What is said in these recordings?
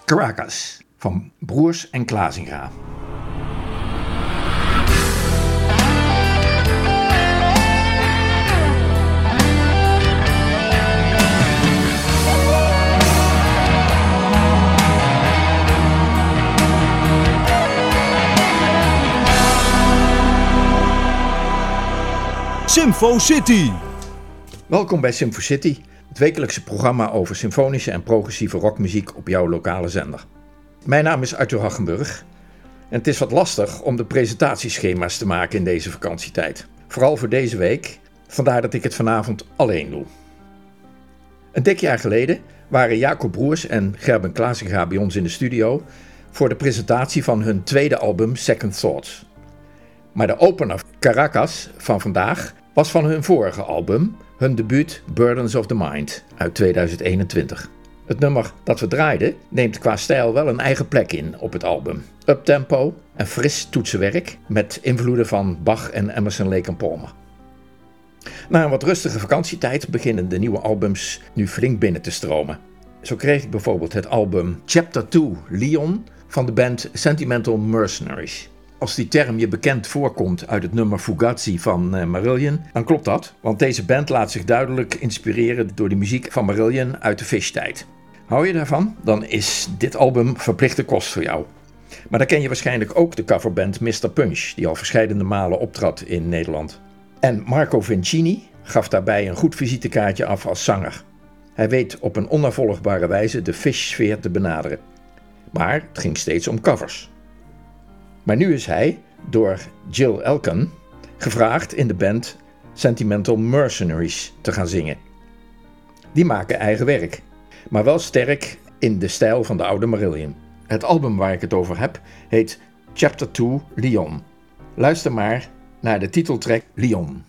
Caracas van Broers en Claasinga. Symfo City. Welkom bij Symfo City, het wekelijkse programma over symfonische en progressieve rockmuziek op jouw lokale zender. Mijn naam is Arthur Haggenburg en het is wat lastig om de presentatieschema's te maken in deze vakantietijd. Vooral voor deze week, vandaar dat ik het vanavond alleen doe. Een dik jaar geleden waren Jacob Broers en Gerben Claasinga bij ons in de studio voor de presentatie van hun tweede album Second Thoughts. Maar de opener Caracas van vandaag was van hun vorige album, hun debuut Burdens of the Mind uit 2021. Het nummer dat we draaiden neemt qua stijl wel een eigen plek in op het album. Uptempo en fris toetsenwerk met invloeden van Bach en Emerson, Lake and Palmer. Na een wat rustige vakantietijd beginnen de nieuwe albums nu flink binnen te stromen. Zo kreeg ik bijvoorbeeld het album Chapter 2 Leon van de band Sentimental Mercenaries. Als die term je bekend voorkomt uit het nummer Fugazi van Marillion, dan klopt dat, want deze band laat zich duidelijk inspireren door de muziek van Marillion uit de Fish-tijd. Hou je daarvan? Dan is dit album verplichte kost voor jou. Maar dan ken je waarschijnlijk ook de coverband Mr. Punch, die al verscheidene malen optrad in Nederland. En Marco Vincini gaf daarbij een goed visitekaartje af als zanger. Hij weet op een onnavolgbare wijze de Fish-sfeer te benaderen. Maar het ging steeds om covers. Maar nu is hij, door Jill Elkan, gevraagd in de band Sentimental Mercenaries te gaan zingen. Die maken eigen werk, maar wel sterk in de stijl van de oude Marillion. Het album waar ik het over heb heet Chapter 2 Leon. Luister maar naar de titeltrack Leon.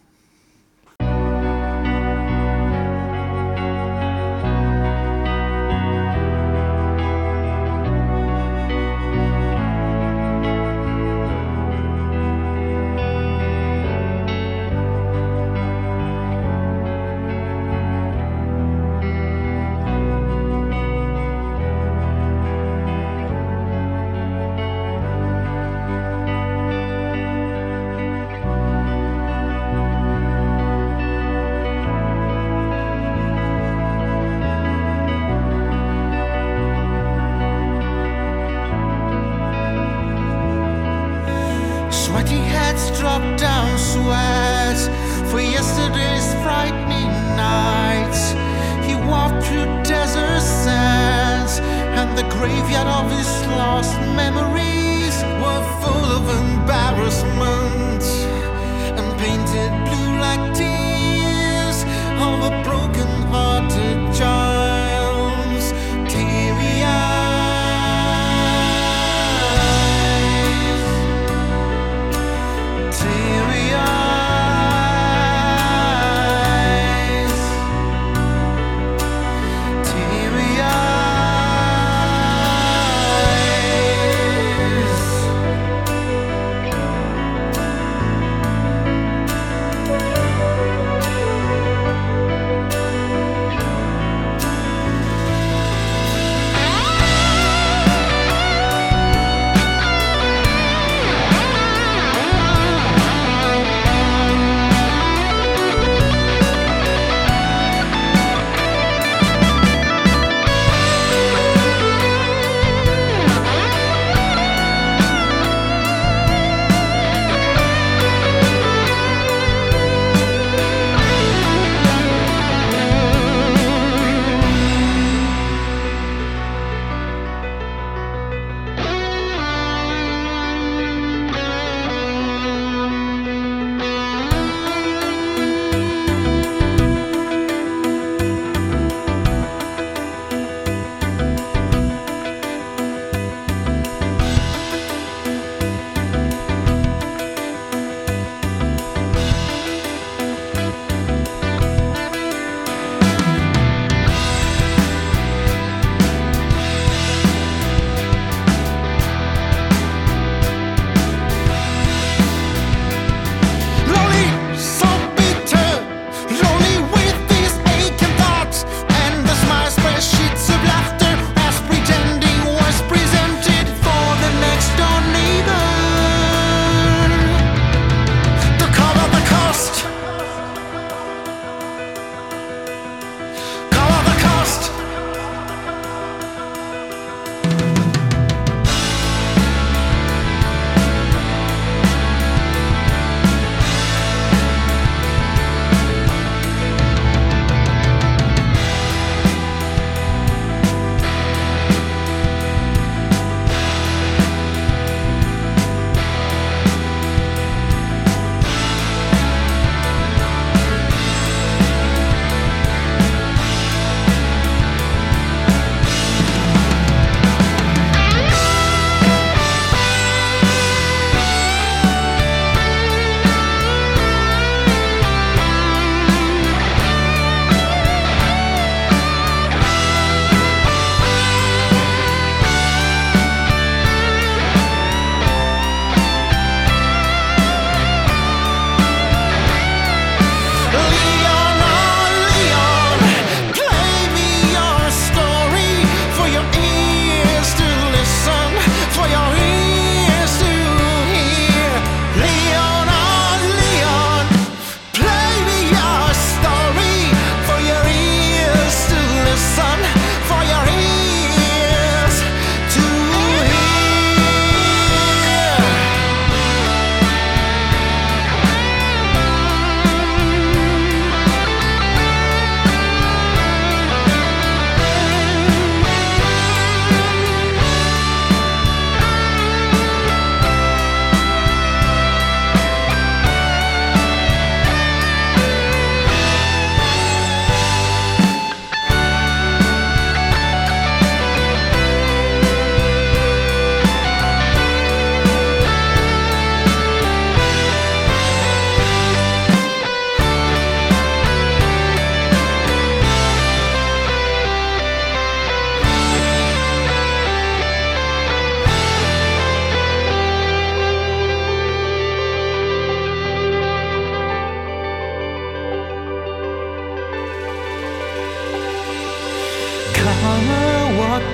Sweaty heads drop down sweat for yesterday's frightening nights. He walked through desert sands, and the graveyard of his lost memories were full of embarrassment and painted blue like tears of a broken-hearted child's teary eyes.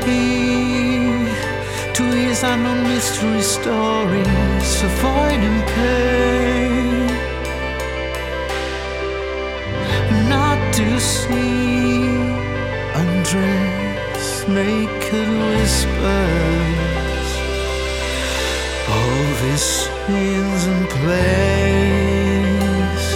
key to his unknown mystery stories of void and pain. Not to see undressed naked whispers of his sins and plays,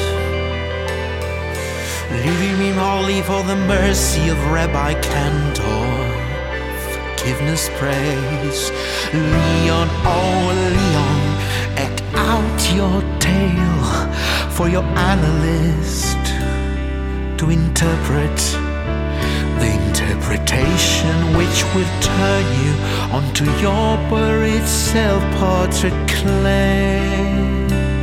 leaving him wholly for the mercy of Rabbi Cantor. Forgiveness praise. Leon, oh Leon, act out your tale for your analyst to interpret the interpretation which will turn you onto your buried self-portrait claim.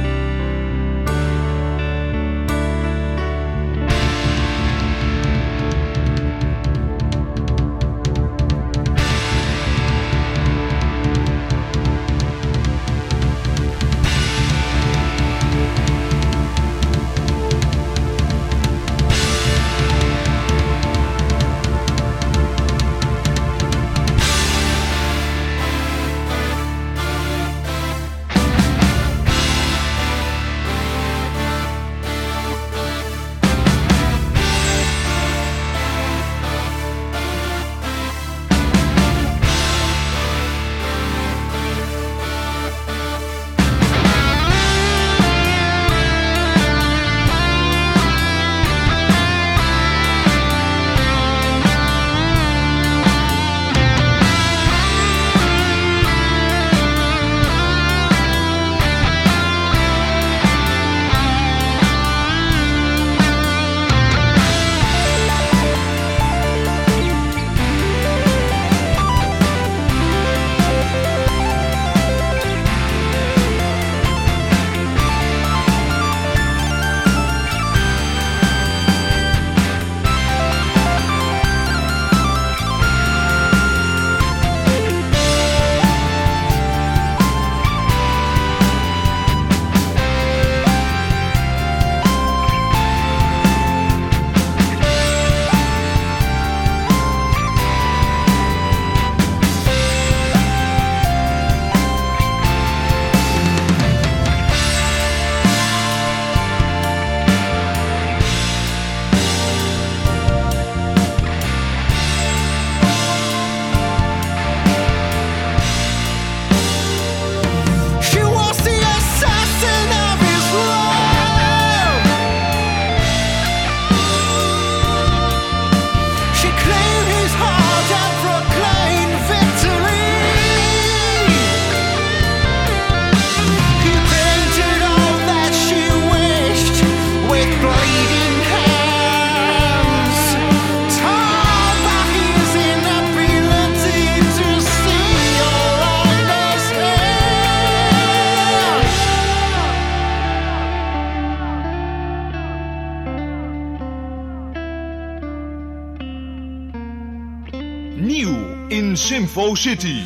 Nieuw in Symfo City.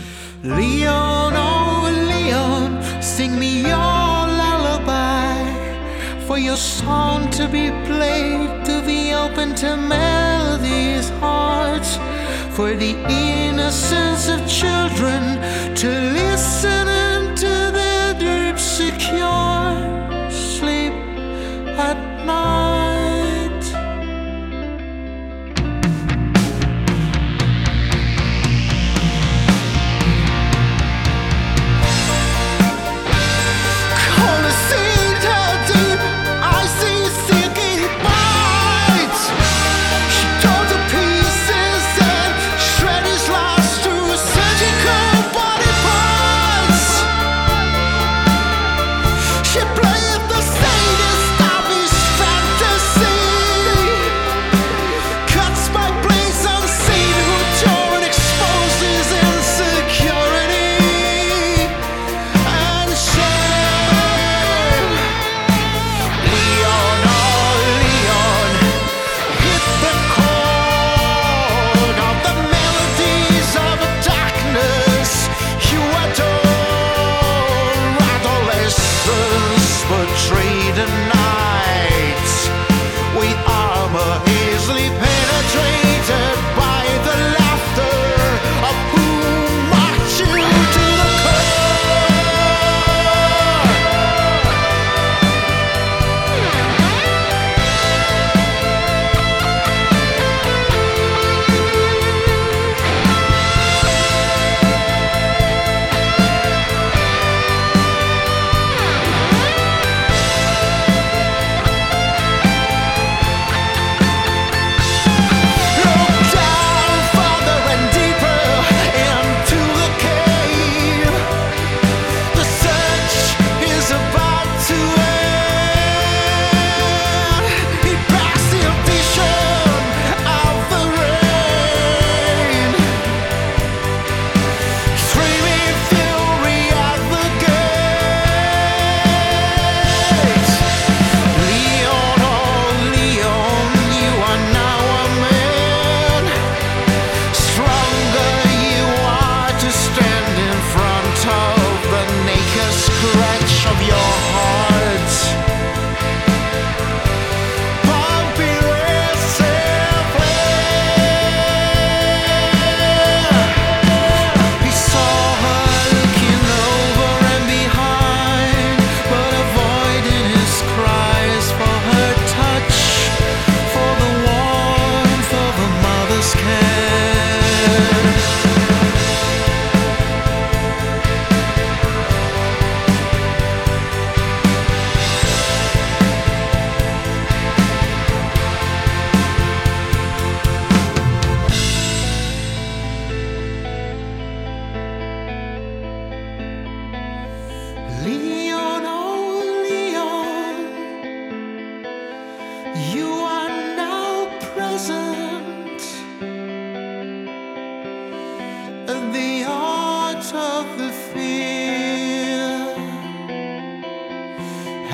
Leon, oh Leon, sing me your lullaby, for your song to be played, to be open to melodies' hearts, for the innocence of children to listen into their deep secure sleep at night.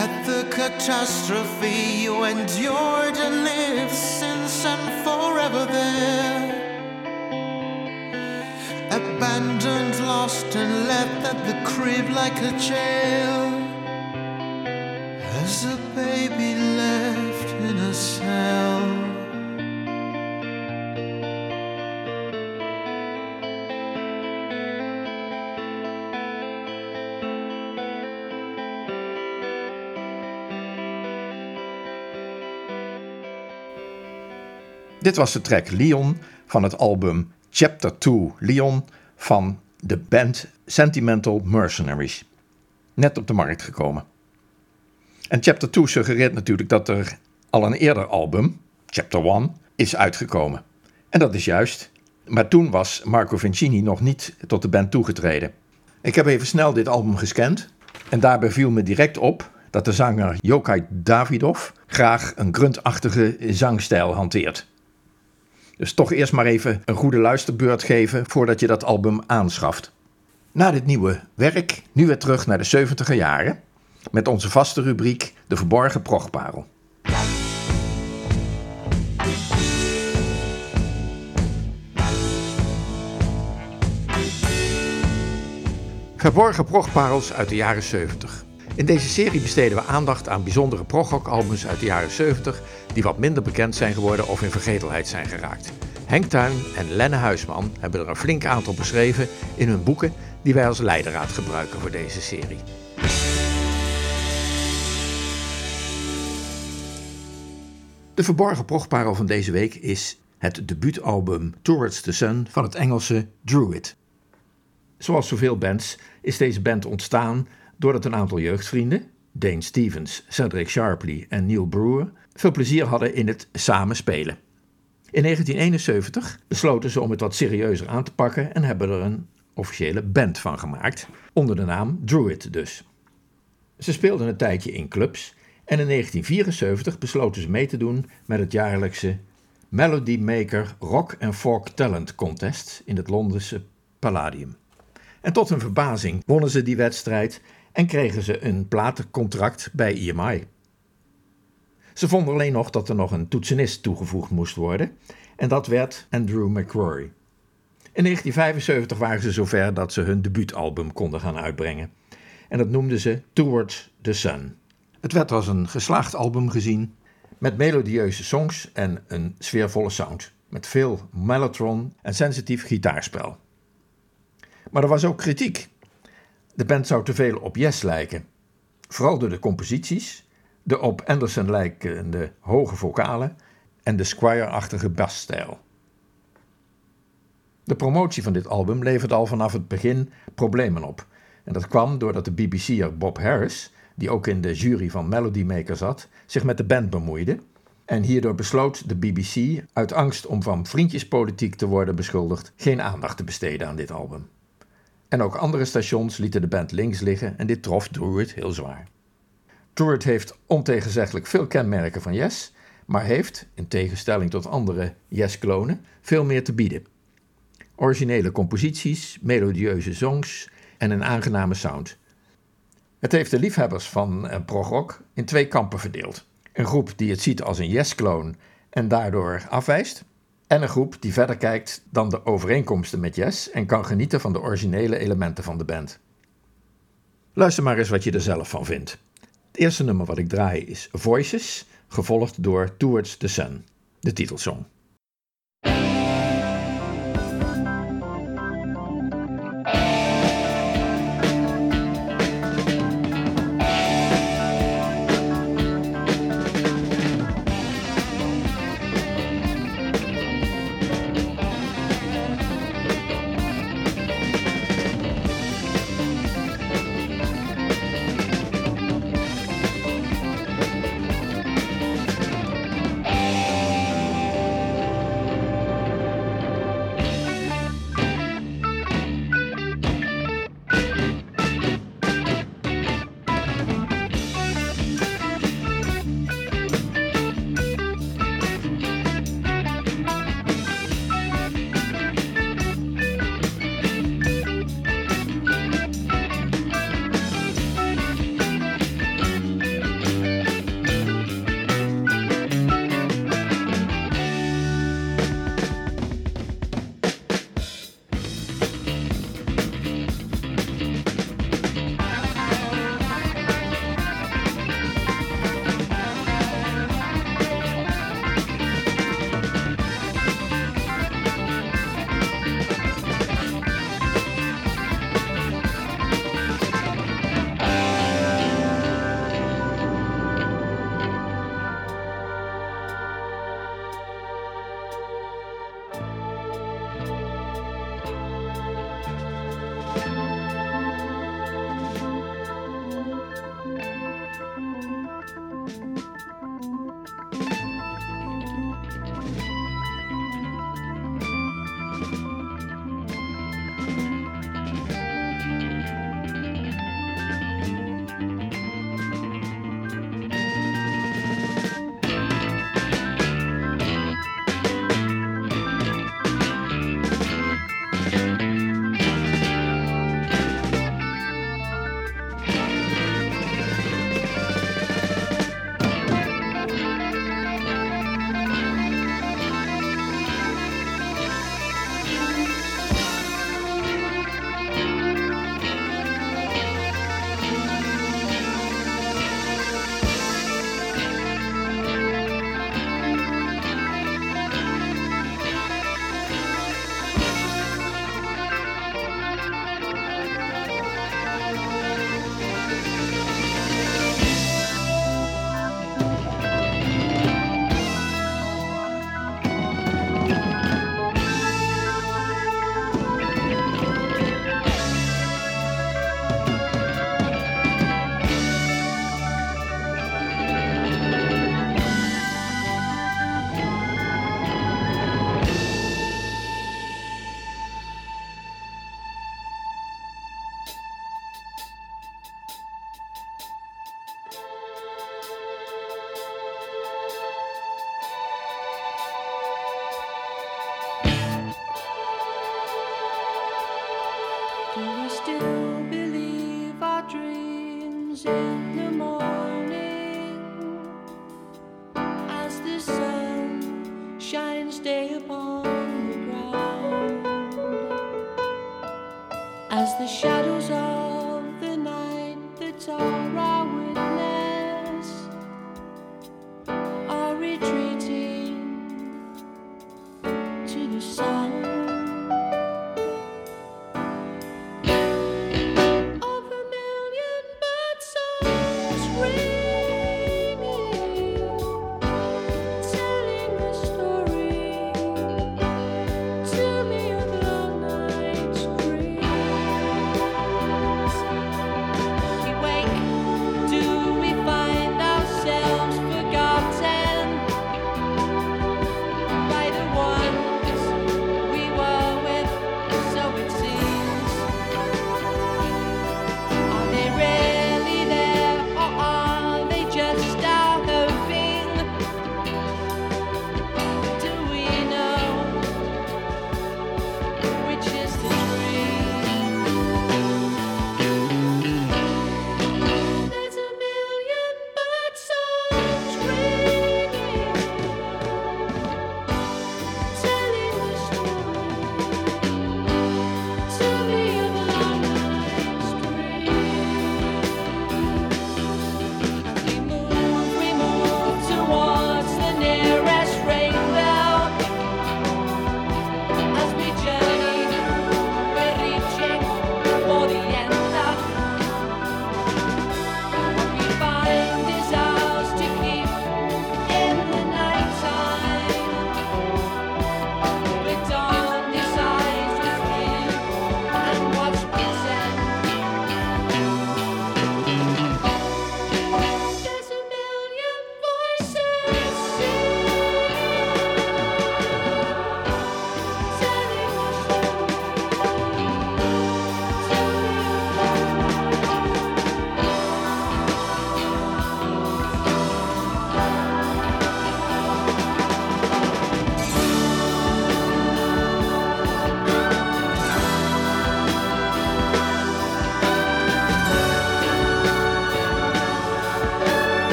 At the catastrophe you endured and lived since and forever there. Abandoned, lost and left at the crib like a jail. As a baby left in a cell. Dit was de track Leon van het album Chapter 2 Leon van de band Sentimental Mercenaries. Net op de markt gekomen. En Chapter 2 suggereert natuurlijk dat er al een eerder album, Chapter 1, is uitgekomen. En dat is juist. Maar toen was Marco Vincini nog niet tot de band toegetreden. Ik heb even snel dit album gescand. En daarbij viel me direct op dat de zanger Jokaj Davidov graag een gruntachtige zangstijl hanteert. Dus toch eerst maar even een goede luisterbeurt geven voordat je dat album aanschaft. Na dit nieuwe werk, nu weer terug naar de 70er jaren. Met onze vaste rubriek De Verborgen Progparel. Verborgen progparels uit de jaren 70. In deze serie besteden we aandacht aan bijzondere progrock-albums uit de jaren 70... die wat minder bekend zijn geworden of in vergetelheid zijn geraakt. Henk Tuin en Lenne Huisman hebben er een flink aantal beschreven in hun boeken... die wij als leidraad gebruiken voor deze serie. De verborgen progparel van deze week is het debuutalbum Towards the Sun van het Engelse Druid. Zoals zoveel bands is deze band ontstaan doordat een aantal jeugdvrienden, Dane Stevens, Cedric Sharpley en Neil Brewer, veel plezier hadden in het samen spelen. In 1971 besloten ze om het wat serieuzer aan te pakken en hebben er een officiële band van gemaakt, onder de naam Druid dus. Ze speelden een tijdje in clubs en in 1974 besloten ze mee te doen met het jaarlijkse Melody Maker Rock and Folk Talent Contest in het Londense Palladium. En tot hun verbazing wonnen ze die wedstrijd en kregen ze een platencontract bij EMI. Ze vonden alleen nog dat er nog een toetsenist toegevoegd moest worden en dat werd Andrew McCrory. In 1975 waren ze zover dat ze hun debuutalbum konden gaan uitbrengen en dat noemden ze Towards the Sun. Het werd als een geslaagd album gezien met melodieuze songs en een sfeervolle sound met veel mellotron en sensitief gitaarspel. Maar er was ook kritiek. De band zou te veel op Yes lijken. Vooral door de composities, de op Anderson lijkende hoge vocalen en de Squire-achtige basstijl. De promotie van dit album leverde al vanaf het begin problemen op. En dat kwam doordat de BBC'er Bob Harris, die ook in de jury van Melody Maker zat, zich met de band bemoeide. En hierdoor besloot de BBC, uit angst om van vriendjespolitiek te worden beschuldigd, geen aandacht te besteden aan dit album. En ook andere stations lieten de band links liggen en dit trof Druid heel zwaar. Druid heeft ontegenzeggelijk veel kenmerken van Yes, maar heeft, in tegenstelling tot andere Yes-klonen, veel meer te bieden. Originele composities, melodieuze songs en een aangename sound. Het heeft de liefhebbers van progrock in twee kampen verdeeld. Een groep die het ziet als een Yes-kloon en daardoor afwijst. En een groep die verder kijkt dan de overeenkomsten met Yes en kan genieten van de originele elementen van de band. Luister maar eens wat je er zelf van vindt. Het eerste nummer wat ik draai is Voices, gevolgd door Towards the Sun, de titelsong.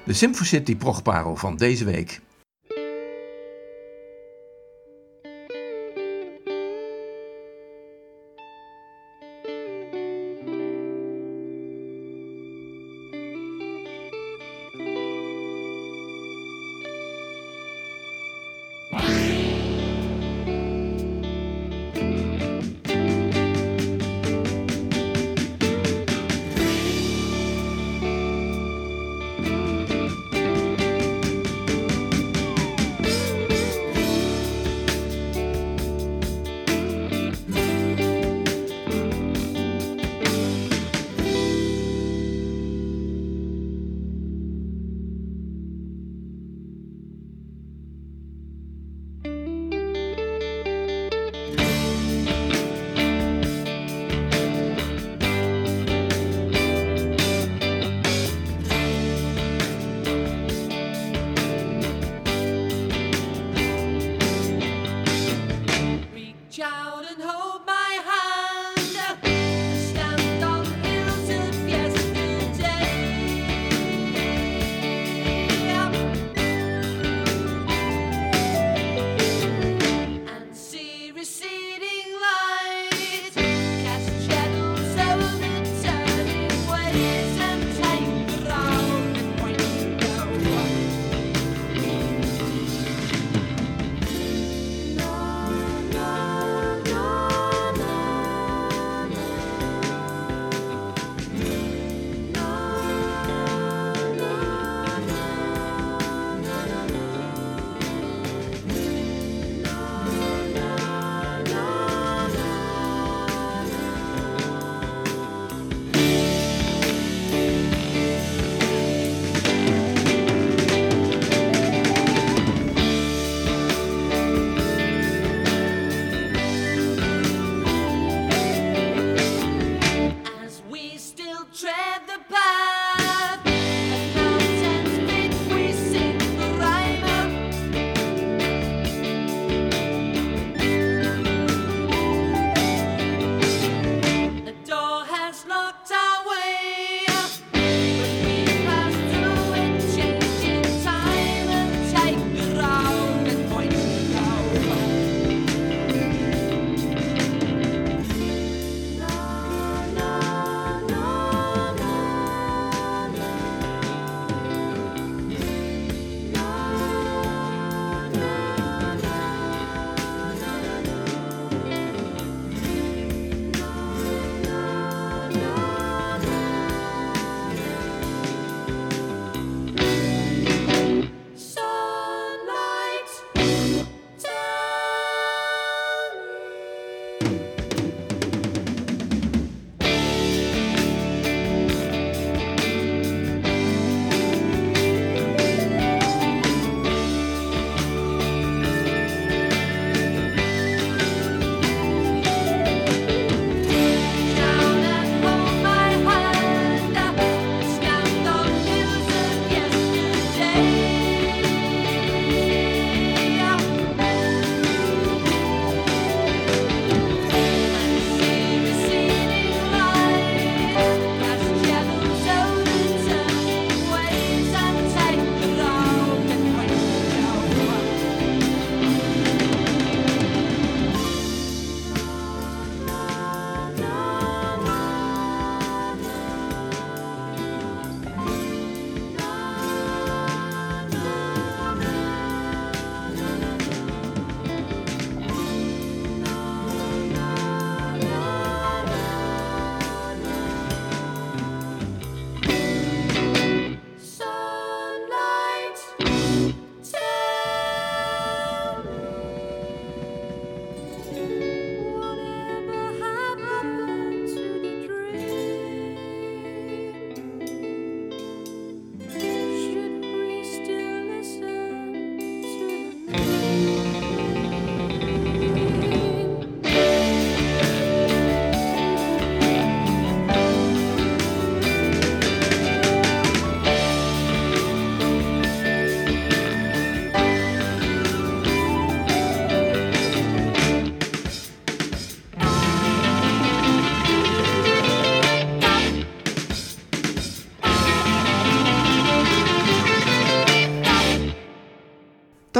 De Symfocity Progparel van deze week.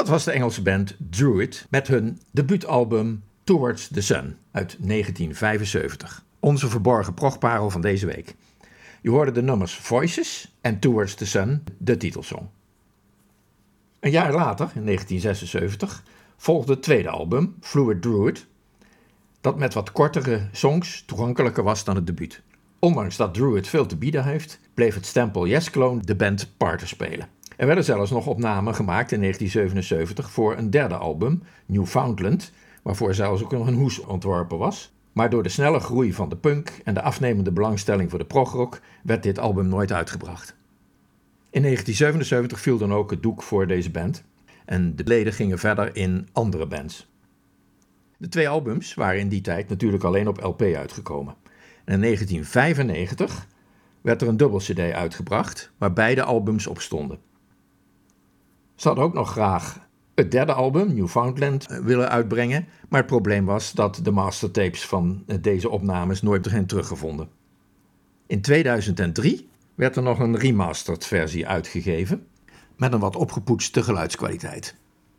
Dat was de Engelse band Druid met hun debuutalbum Towards the Sun uit 1975. Onze verborgen progparel van deze week. Je hoorde de nummers Voices en Towards the Sun, de titelsong. Een jaar later, in 1976, volgde het tweede album, Fluid Druid, dat met wat kortere songs toegankelijker was dan het debuut. Ondanks dat Druid veel te bieden heeft, bleef het stempel Yes Clone de band parten spelen. Er werden zelfs nog opnamen gemaakt in 1977 voor een derde album, Newfoundland, waarvoor zelfs ook nog een hoes ontworpen was. Maar door de snelle groei van de punk en de afnemende belangstelling voor de progrock werd dit album nooit uitgebracht. In 1977 viel dan ook het doek voor deze band en de leden gingen verder in andere bands. De twee albums waren in die tijd natuurlijk alleen op LP uitgekomen. En in 1995 werd er een dubbel CD uitgebracht waar beide albums op stonden. Ze hadden ook nog graag het derde album, Newfoundland, willen uitbrengen, maar het probleem was dat de mastertapes van deze opnames nooit zijn teruggevonden. In 2003 werd er nog een remastered versie uitgegeven met een wat opgepoetste geluidskwaliteit.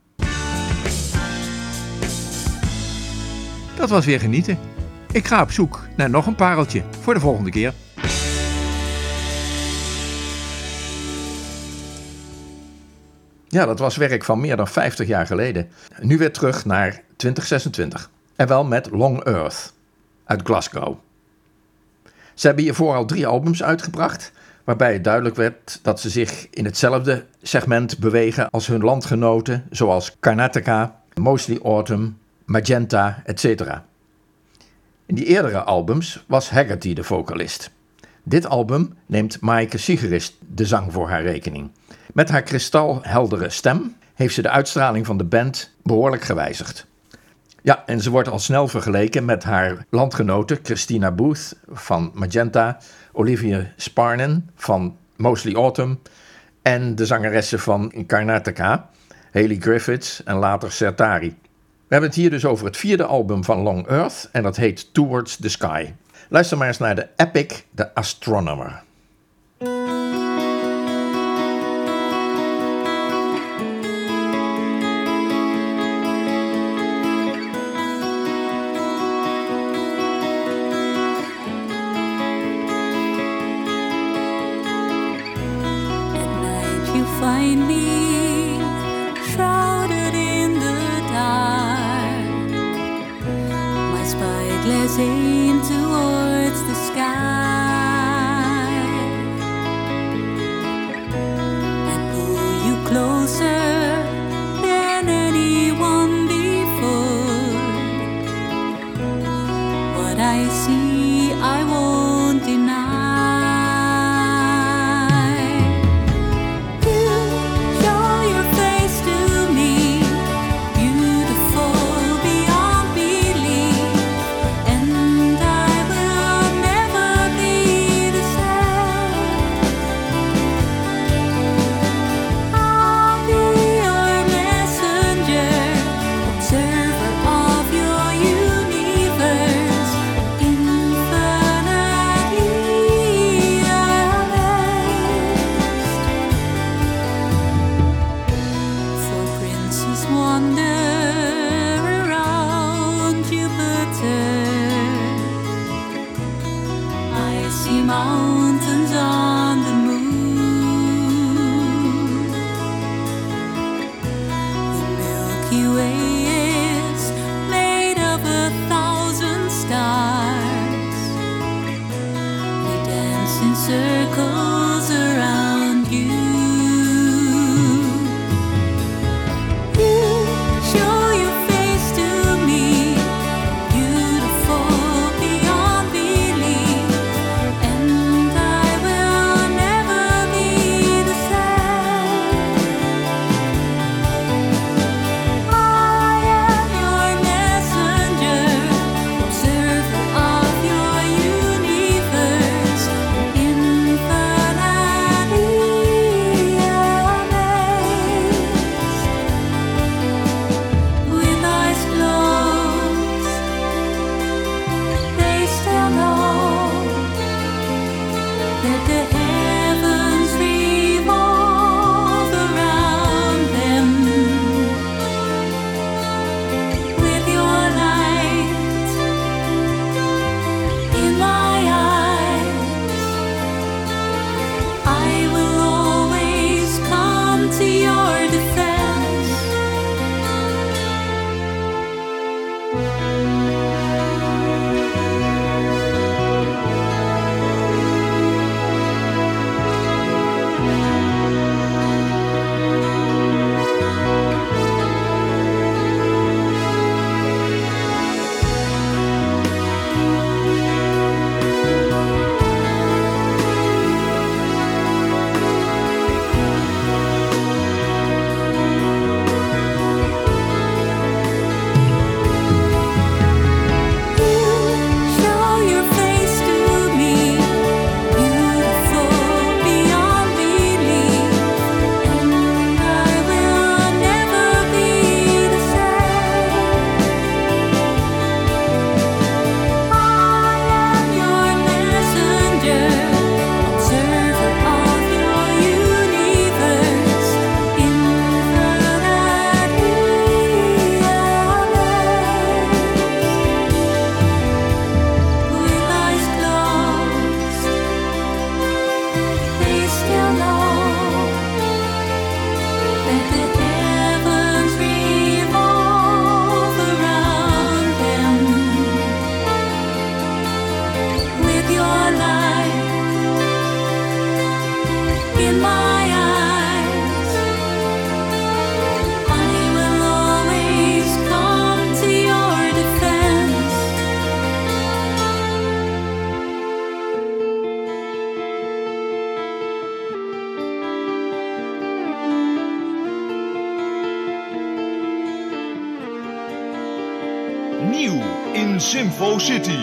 Dat was weer genieten. Ik ga op zoek naar nog een pareltje voor de volgende keer. Ja, dat was werk van meer dan 50 jaar geleden. Nu weer terug naar 2026. En wel met Long Earth uit Glasgow. Ze hebben hiervoor al 3 albums uitgebracht, waarbij het duidelijk werd dat ze zich in hetzelfde segment bewegen als hun landgenoten, zoals Karnataka, Mostly Autumn, Magenta, etc. In die eerdere albums was Haggerty de vocalist. Dit album neemt Maaike Sigerist de zang voor haar rekening. Met haar kristalheldere stem heeft ze de uitstraling van de band behoorlijk gewijzigd. Ja, en ze wordt al snel vergeleken met haar landgenote Christina Booth van Magenta, Olivia Sparnen van Mostly Autumn en de zangeressen van Karnataka, Hayley Griffiths en later Sertari. We hebben het hier dus over het 4e album van Long Earth en dat heet Towards the Sky. Luister maar eens naar de epic The Astronomer. Find me shrouded in the dark, my spyglass aimed towards the sky. I pull you closer than anyone before. What I see, I won't deny. Mountains on the moon. The Milky Way is made of 1,000 stars. They dance in circles around you. You show your face to me, beautiful beyond belief. And in Symfo City.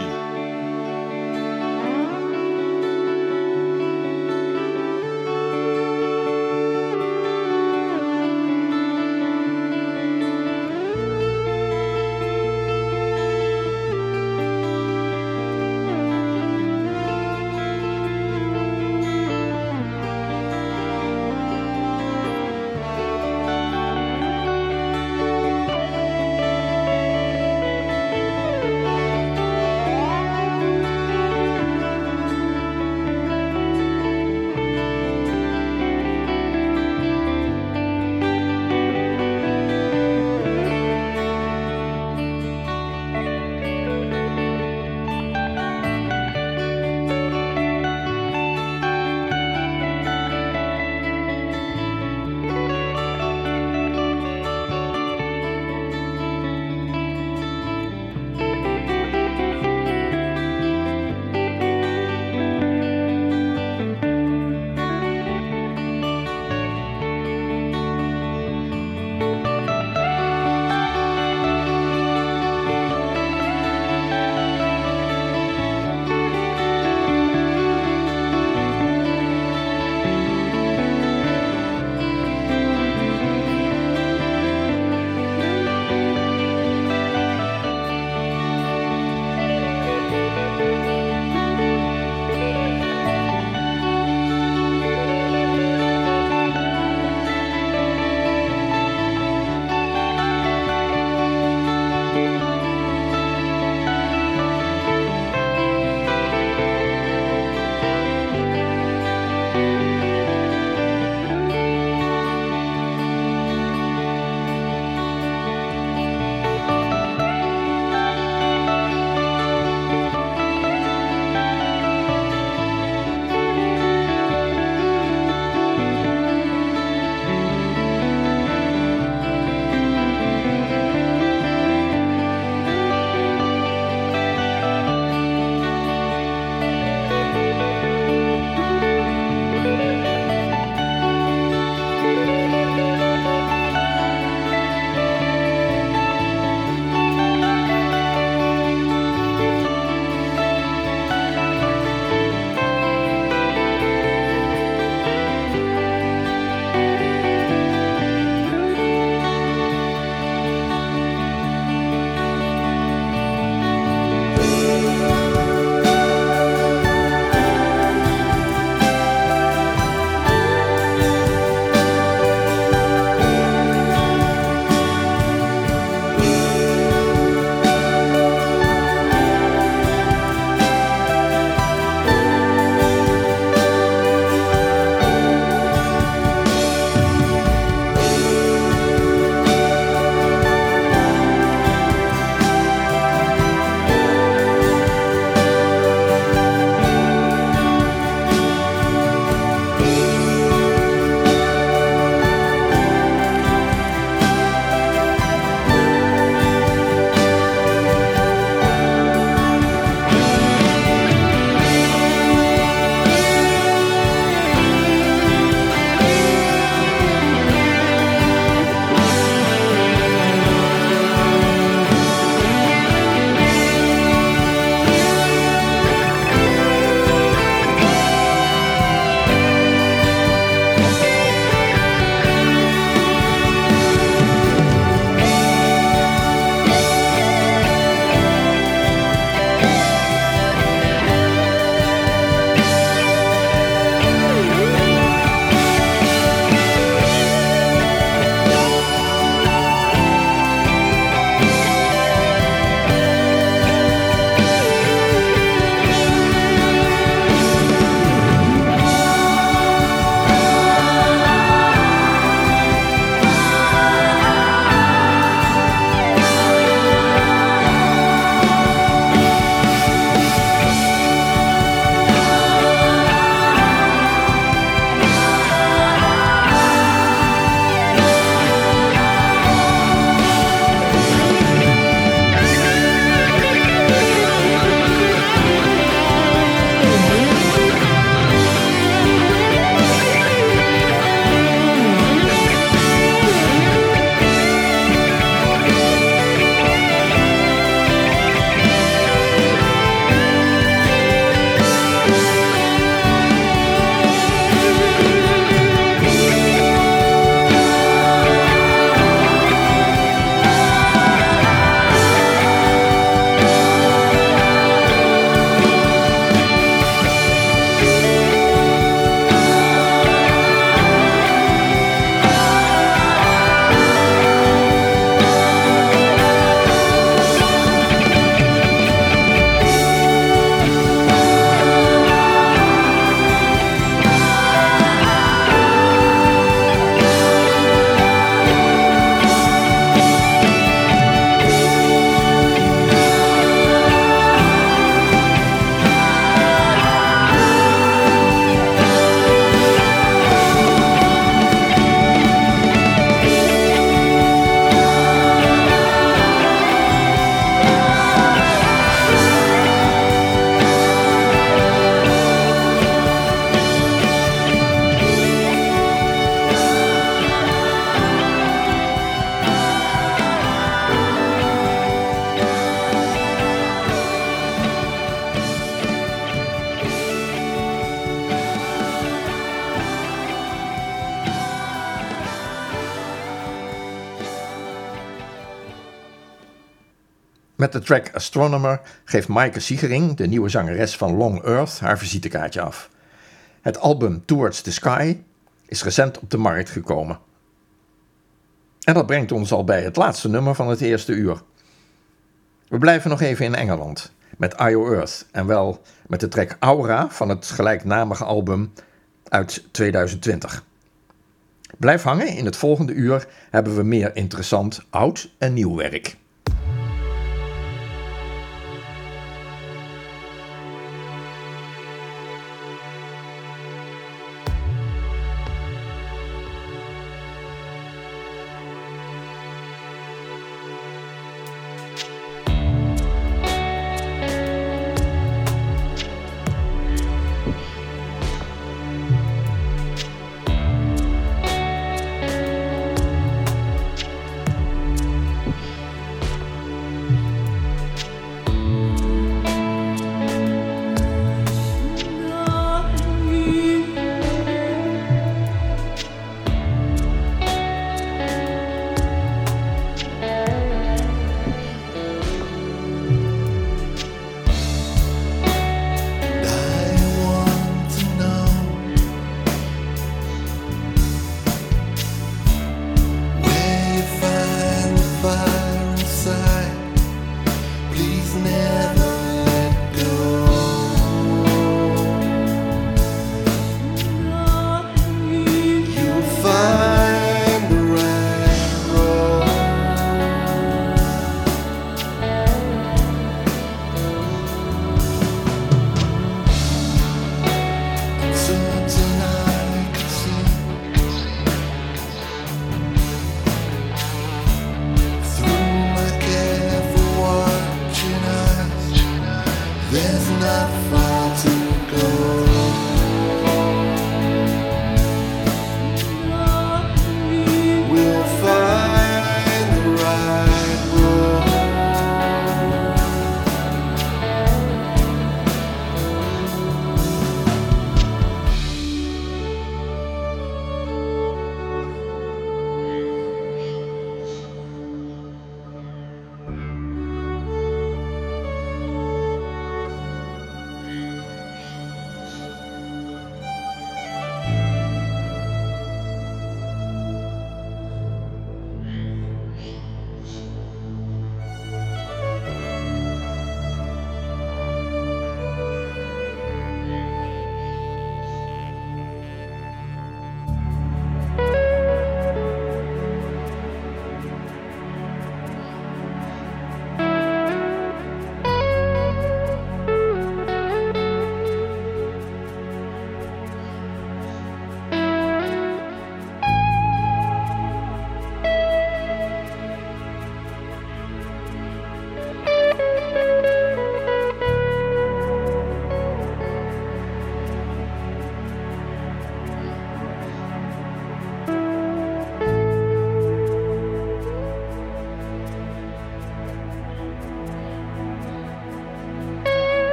Met de track Astronomer geeft Maaike Siegering, de nieuwe zangeres van Long Earth, haar visitekaartje af. Het album Towards the Sky is recent op de markt gekomen. En dat brengt ons al bij het laatste nummer van het eerste uur. We blijven nog even in Engeland met IO Earth en wel met de track Aura van het gelijknamige album uit 2020. Blijf hangen, in het volgende uur hebben we meer interessant oud en nieuw werk.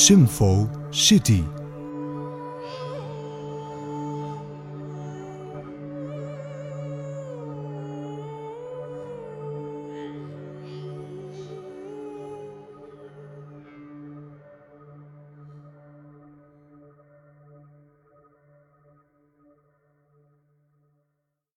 Symfo City.